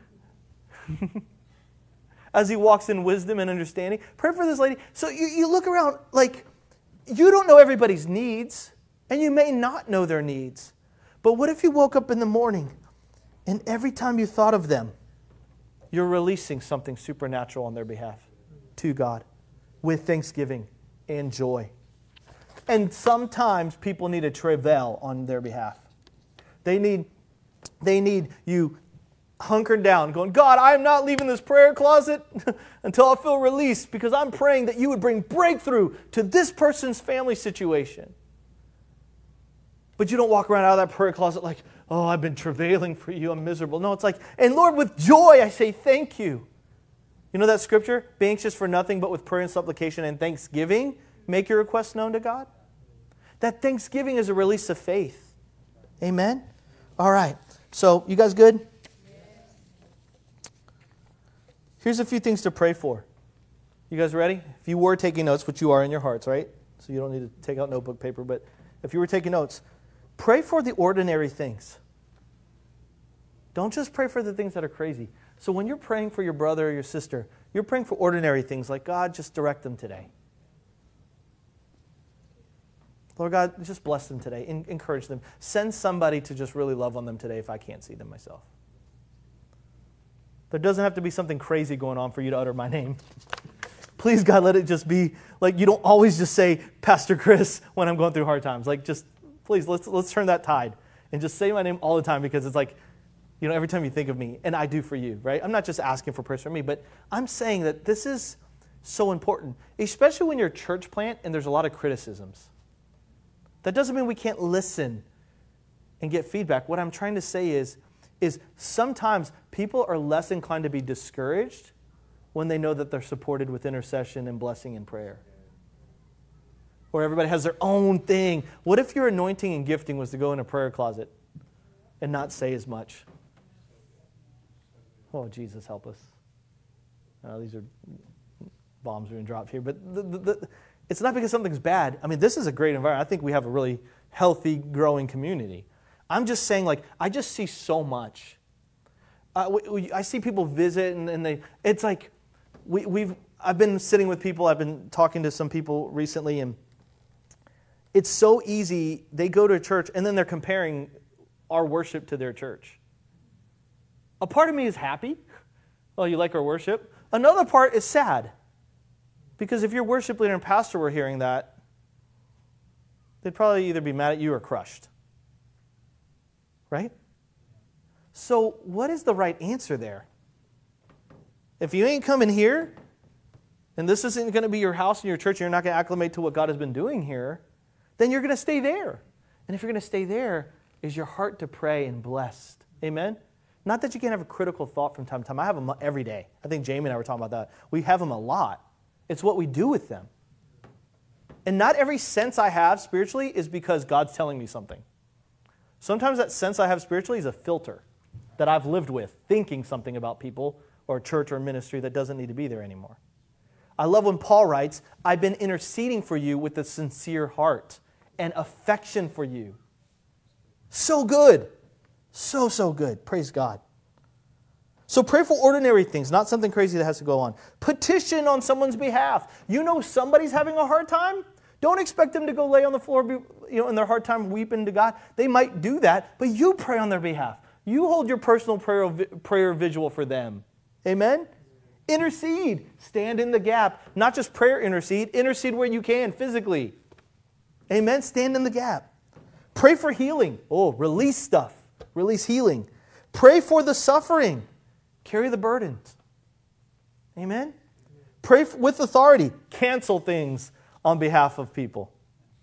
As he walks in wisdom and understanding. Pray for this lady. So you look around, like, you don't know everybody's needs, and you may not know their needs. But what if you woke up in the morning, and every time you thought of them, you're releasing something supernatural on their behalf to God with thanksgiving and joy. And sometimes people need a travail on their behalf. They need you hunkered down, going, God, I'm not leaving this prayer closet until I feel released, because I'm praying that you would bring breakthrough to this person's family situation. But you don't walk around out of that prayer closet like, oh, I've been travailing for you, I'm miserable. No, it's like, and Lord, with joy I say thank you. You know that scripture? Be anxious for nothing, but with prayer and supplication and thanksgiving, make your requests known to God. That thanksgiving is a release of faith. Amen? All right. So, you guys good? Here's a few things to pray for. You guys ready? If you were taking notes, which you are in your hearts, right? So you don't need to take out notebook paper, but if you were taking notes, pray for the ordinary things. Don't just pray for the things that are crazy. So when you're praying for your brother or your sister, you're praying for ordinary things like, God, just direct them today. Lord God, just bless them today. Encourage them. Send somebody to just really love on them today if I can't see them myself. There doesn't have to be something crazy going on for you to utter my name. Please, God, let it just be like you don't always just say, Pastor Chris, when I'm going through hard times. Like, just, please, let's turn that tide and just say my name all the time, because it's like, you know, every time you think of me, and I do for you, right? I'm not just asking for prayers for me, but I'm saying that this is so important, especially when you're a church plant and there's a lot of criticisms. That doesn't mean we can't listen and get feedback. What I'm trying to say is sometimes people are less inclined to be discouraged when they know that they're supported with intercession and blessing and prayer. Or everybody has their own thing. What if your anointing and gifting was to go in a prayer closet and not say as much? Oh, Jesus, help us. These are bombs being dropped here. But it's not because something's bad. I mean, this is a great environment. I think we have a really healthy, growing community. I'm just saying, like, I just see so much. I see people visit, and it's like, I've been sitting with people, I've been talking to some people recently, and it's so easy. They go to a church, and then they're comparing our worship to their church. A part of me is happy. Oh, you like our worship? Another part is sad. Because if your worship leader and pastor were hearing that, they'd probably either be mad at you or crushed. Right? So what is the right answer there? If you ain't coming here, and this isn't going to be your house and your church, and you're not going to acclimate to what God has been doing here, then you're going to stay there. And if you're going to stay there, is your heart to pray and blessed. Amen? Not that you can't have a critical thought from time to time. I have them every day. I think Jamie and I were talking about that. We have them a lot. It's what we do with them. And not every sense I have spiritually is because God's telling me something. Sometimes that sense I have spiritually is a filter that I've lived with, thinking something about people or church or ministry that doesn't need to be there anymore. I love when Paul writes, I've been interceding for you with a sincere heart and affection for you. So good. So good. Praise God. So pray for ordinary things, not something crazy that has to go on. Petition on someone's behalf. You know somebody's having a hard time? Don't expect them to go lay on the floor, in their hard time weeping to God. They might do that, but you pray on their behalf. You hold your personal prayer vigil for them. Amen? Intercede. Stand in the gap. Not just prayer intercede. Intercede where you can physically. Amen? Stand in the gap. Pray for healing. Oh, release stuff. Release healing. Pray for the suffering. Carry the burdens. Amen? Pray with authority. Cancel things on behalf of people.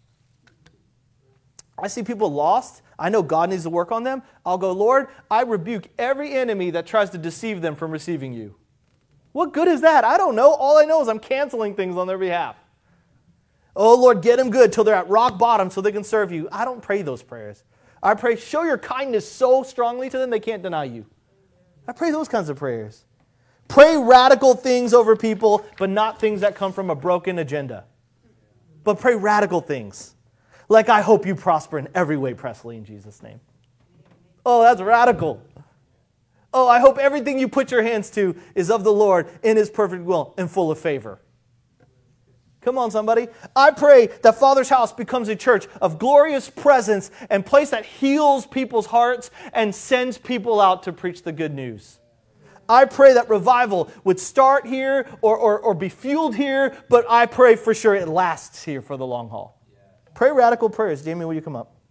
I see people lost. I know God needs to work on them. I'll go, Lord, I rebuke every enemy that tries to deceive them from receiving you. What good is that? I don't know. All I know is I'm canceling things on their behalf. Oh, Lord, get them good till they're at rock bottom so they can serve you. I don't pray those prayers. I pray, show your kindness so strongly to them they can't deny you. I pray those kinds of prayers. Pray radical things over people, but not things that come from a broken agenda. But pray radical things. Like, I hope you prosper in every way, Presley, in Jesus' name. Oh, that's radical. Oh, I hope everything you put your hands to is of the Lord in His perfect will and full of favor. Come on, somebody. I pray that Father's house becomes a church of glorious presence and place that heals people's hearts and sends people out to preach the good news. I pray that revival would start here or be fueled here, but I pray for sure it lasts here for the long haul. Pray radical prayers. Jamie, will you come up?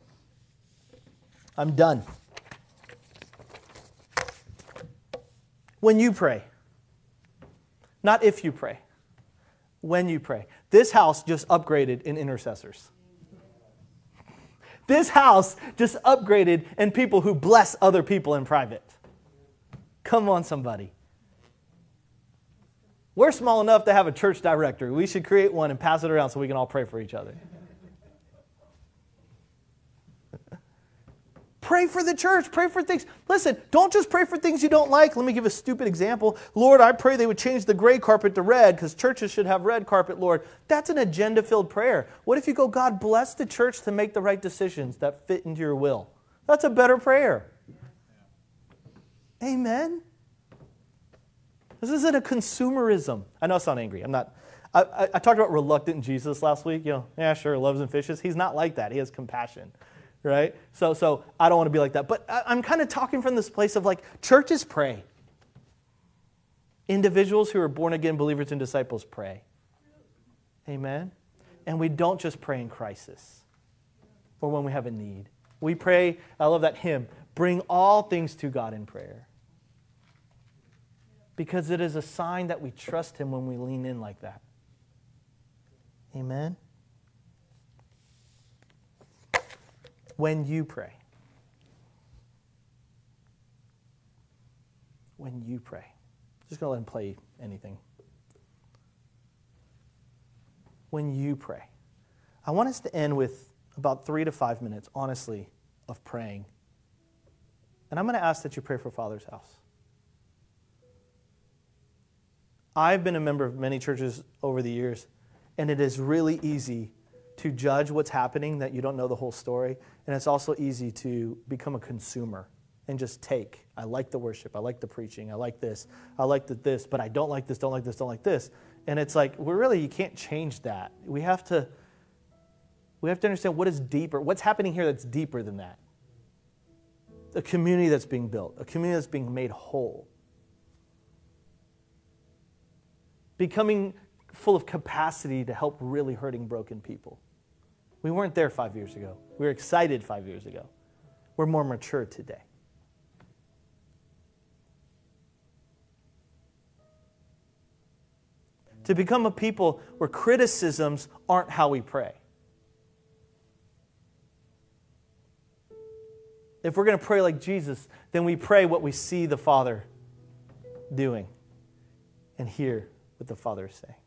I'm done. When you pray, not if you pray, when you pray. This house just upgraded in intercessors. This house just upgraded in people who bless other people in private. Come on, somebody. We're small enough to have a church directory. We should create one and pass it around so we can all pray for each other. Pray for the church. Pray for things. Listen, don't just pray for things you don't like. Let me give a stupid example. Lord, I pray they would change the gray carpet to red because churches should have red carpet, Lord. That's an agenda-filled prayer. What if you go, God, bless the church to make the right decisions that fit into your will? That's a better prayer. Amen? This isn't a consumerism. I know I sound angry. I'm not. I talked about reluctant Jesus last week. Yeah, sure, loaves and fishes. He's not like that. He has compassion. Right? So I don't want to be like that. But I'm kind of talking from this place of like, churches pray. Individuals who are born-again believers and disciples pray. Amen? And we don't just pray in crisis or when we have a need. We pray, I love that hymn, bring all things to God in prayer. Because it is a sign that we trust Him when we lean in like that. Amen? When you pray. When you pray. Just going to let him play anything. When you pray. I want us to end with about 3 to 5 minutes, honestly, of praying. And I'm going to ask that you pray for Father's house. I've been a member of many churches over the years, and it is really easy to judge what's happening that you don't know the whole story. And it's also easy to become a consumer and just take. I like the worship. I like the preaching. I like this. I like this, but I don't like this, don't like this, don't like this. And it's like, you can't change that. We have to understand what is deeper. What's happening here that's deeper than that? A community that's being built. A community that's being made whole. Becoming full of capacity to help really hurting, broken people. We weren't there 5 years ago. We were excited 5 years ago. We're more mature today. To become a people where criticisms aren't how we pray. If we're going to pray like Jesus, then we pray what we see the Father doing and hear what the Father is saying.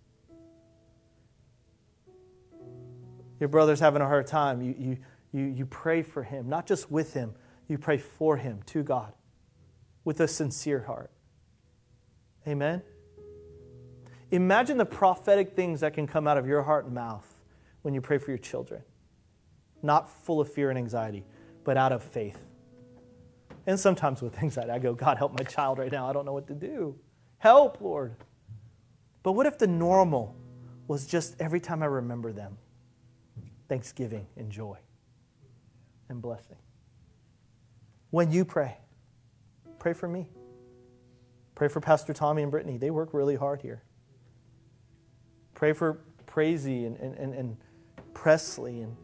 Your brother's having a hard time. You pray for him, not just with him. You pray for him, to God, with a sincere heart. Amen? Imagine the prophetic things that can come out of your heart and mouth when you pray for your children. Not full of fear and anxiety, but out of faith. And sometimes with anxiety, I go, God, help my child right now. I don't know what to do. Help, Lord. But what if the normal was just every time I remember them, thanksgiving and joy and blessing? When you pray, pray for me. Pray for Pastor Tommy and Brittany. They work really hard here. Pray for Praisey and Presley and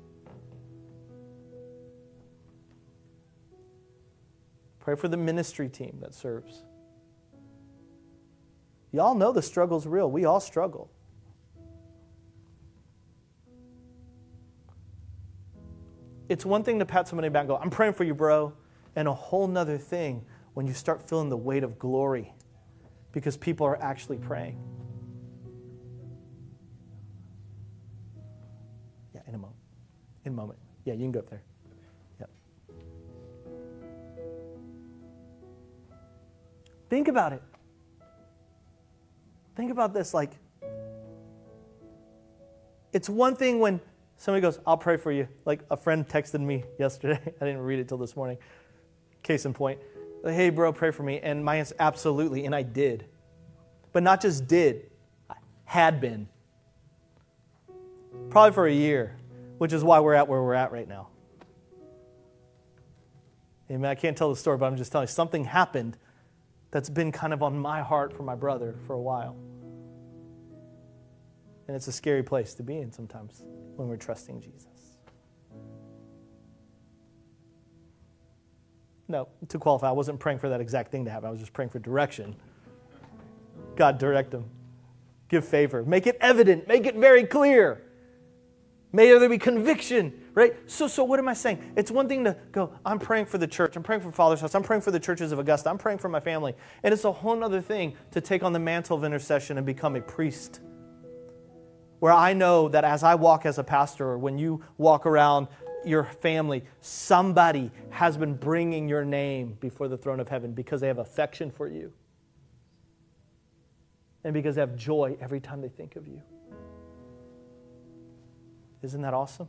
pray for the ministry team that serves. Y'all know the struggle's real. We all struggle. It's one thing to pat somebody back and go, I'm praying for you, bro. And a whole nother thing when you start feeling the weight of glory because people are actually praying. moment. Yeah, you can go up there. Yep. Think about it. Think about this. Like, it's one thing when somebody goes, I'll pray for you. Like a friend texted me yesterday. I didn't read it till this morning. Case in point. Hey, bro, pray for me. And my answer, absolutely. And I did. But not just did. I had been. Probably for a year, which is why we're at where we're at right now. Amen. I can't tell the story, but I'm just telling you, something happened that's been kind of on my heart for my brother for a while. And it's a scary place to be in sometimes when we're trusting Jesus. No, to qualify, I wasn't praying for that exact thing to happen. I was just praying for direction. God, direct them. Give favor. Make it evident. Make it very clear. May there be conviction, right? So what am I saying? It's one thing to go, I'm praying for the church. I'm praying for Father's House. I'm praying for the churches of Augusta. I'm praying for my family. And it's a whole other thing to take on the mantle of intercession and become a priest. Where I know that as I walk as a pastor, or when you walk around your family, somebody has been bringing your name before the throne of heaven because they have affection for you. And because they have joy every time they think of you. Isn't that awesome?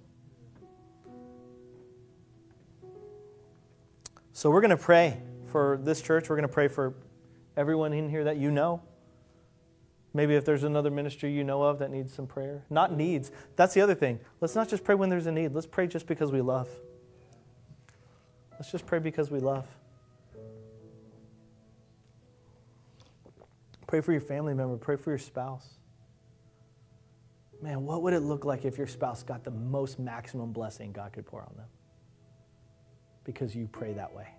So we're going to pray for this church. We're going to pray for everyone in here that you know. Maybe if there's another ministry you know of that needs some prayer. Not needs. That's the other thing. Let's not just pray when there's a need. Let's pray just because we love. Let's just pray because we love. Pray for your family member. Pray for your spouse. Man, what would it look like if your spouse got the most maximum blessing God could pour on them? Because you pray that way.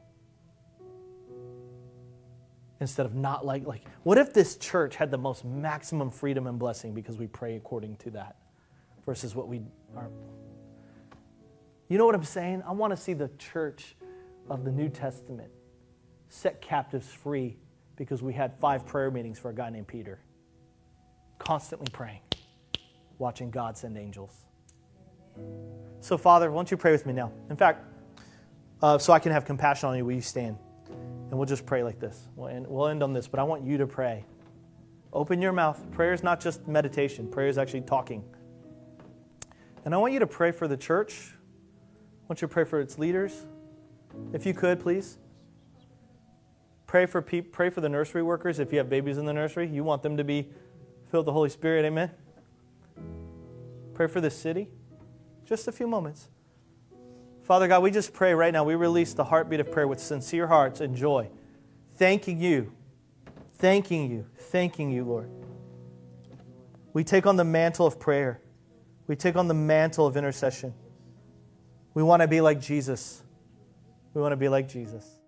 Instead of not like, what if this church had the most maximum freedom and blessing because we pray according to that versus what we are? You know what I'm saying? I want to see the church of the New Testament set captives free because we had 5 prayer meetings for a guy named Peter. Constantly praying. Watching God send angels. So, Father, why don't you pray with me now? In fact, so I can have compassion on you, will you stand? And we'll just pray like this. We'll end on this, but I want you to pray. Open your mouth. Prayer is not just meditation. Prayer is actually talking. And I want you to pray for the church. I want you to pray for its leaders. If you could, please. Pray for the nursery workers. If you have babies in the nursery, you want them to be filled with the Holy Spirit. Amen. Pray for the city. Just a few moments. Father God, we just pray right now. We release the heartbeat of prayer with sincere hearts and joy. Thanking you, Lord. We take on the mantle of prayer. We take on the mantle of intercession. We want to be like Jesus. We want to be like Jesus.